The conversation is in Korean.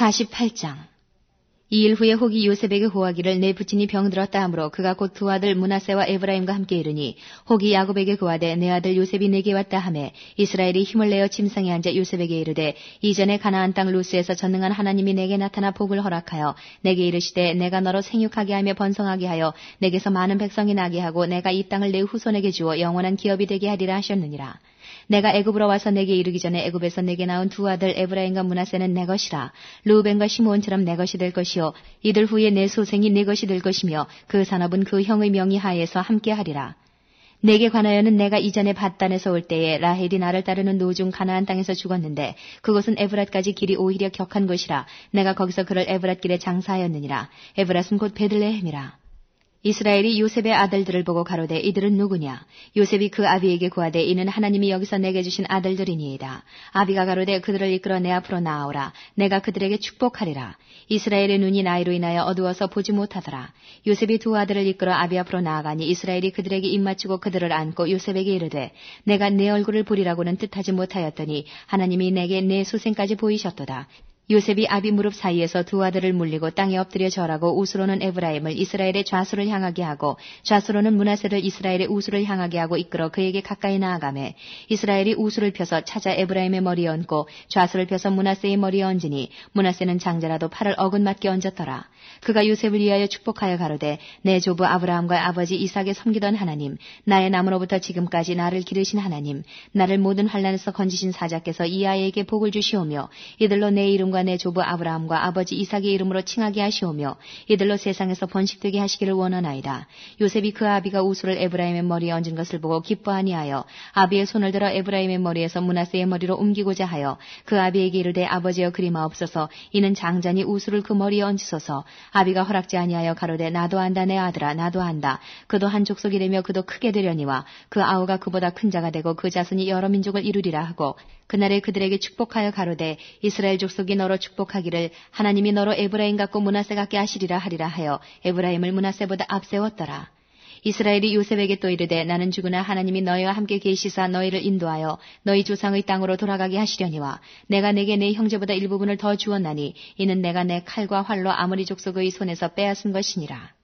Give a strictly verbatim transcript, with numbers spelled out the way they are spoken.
사십팔 장. 이일 후에 혹이 요셉에게 고하기를 내 부친이 병들었다 하므로 그가 곧 두 아들 므낫세와 에브라임과 함께 이르니 혹이 야곱에게 고하되 내 아들 요셉이 내게 왔다 하매 이스라엘이 힘을 내어 침상에 앉아 요셉에게 이르되 이전에 가나안 땅 루스에서 전능한 하나님이 내게 나타나 복을 허락하여 내게 이르시되 내가 너로 생육하게 하며 번성하게 하여 내게서 많은 백성이 나게 하고 내가 이 땅을 내 후손에게 주어 영원한 기업이 되게 하리라 하셨느니라. 내가 애굽으로 와서 내게 이르기 전에 애굽에서 내게 낳은 두 아들 에브라임과 므낫세는 내 것이라. 르우벤과 시므온처럼 내 것이 될 것이요 이들 후에 내 소생이 내 것이 될 것이며 그 산업은 그 형의 명의 하에서 함께 하리라. 내게 관하여는 내가 이전에 밧단에서 올 때에 라헬이 나를 따르는 노중 가나안 땅에서 죽었는데 그곳은 에브랏까지 길이 오히려 격한 곳이라. 내가 거기서 그를 에브랏 길에 장사하였느니라. 에브랏은 곧 베들레헴이라. 이스라엘이 요셉의 아들들을 보고 가로되 이들은 누구냐? 요셉이 그 아비에게 구하되 이는 하나님이 여기서 내게 주신 아들들이니이다. 아비가 가로되 그들을 이끌어 내 앞으로 나아오라. 내가 그들에게 축복하리라. 이스라엘의 눈이 나이로 인하여 어두워서 보지 못하더라. 요셉이 두 아들을 이끌어 아비 앞으로 나아가니 이스라엘이 그들에게 입맞추고 그들을 안고 요셉에게 이르되 내가 내 얼굴을 보리라고는 뜻하지 못하였더니 하나님이 내게 내 소생까지 보이셨도다. 요셉이 아비 무릎 사이에서 두 아들을 물리고 땅에 엎드려 절하고 우스로는 에브라임을 이스라엘의 좌수를 향하게 하고 좌수로는 므낫세를 이스라엘의 우수를 향하게 하고 이끌어 그에게 가까이 나아가매 이스라엘이 우수를 펴서 찾아 에브라임의 머리에 얹고 좌수를 펴서 므낫세의 머리에 얹으니 므낫세는 장자라도 팔을 어긋맞게 얹었더라. 그가 요셉을 위하여 축복하여 가로되 내 조부 아브라함과 아버지 이삭에 섬기던 하나님, 나의 남으로부터 지금까지 나를 기르신 하나님, 나를 모든 환난에서 건지신 사자께서 이 아이에게 복을 주시오며 이들로 내 이름과 내 조부 아브라함과 아버지 이삭의 이름으로 칭하게 하시오며 이들로 세상에서 번식되게 하시기를 원하나이다. 요셉이 그 아비가 우수를 에브라임의 머리에 얹은 것을 보고 기뻐하니하여 아비의 손을 들어 에브라임의 머리에서 므낫세의 머리로 옮기고자 하여 그 아비에게 이르되 아버지여 그리마옵소서. 이는 장자니 우수를 그 머리에 얹으소서. 아비가 허락지 아니하여 가로되 나도 안다 내 아들아 나도 안다. 그도 한 족속이 되며 그도 크게 되려니와 그 아우가 그보다 큰 자가 되고 그 자손이 여러 민족을 이루리라 하고 그날에 그들에게 축복하여 가로되 이스라엘 족속이 너로 축복하기를 하나님이 너로 에브라임 같고 므낫세 같게 하시리라 하리라 하여 에브라임을 므낫세보다 앞세웠더라. 이스라엘이 요셉에게 또 이르되 나는 죽으나 하나님이 너희와 함께 계시사 너희를 인도하여 너희 조상의 땅으로 돌아가게 하시려니와 내가 내게 내 형제보다 일부분을 더 주었나니 이는 내가 내 칼과 활로 아모리 족속의 손에서 빼앗은 것이니라.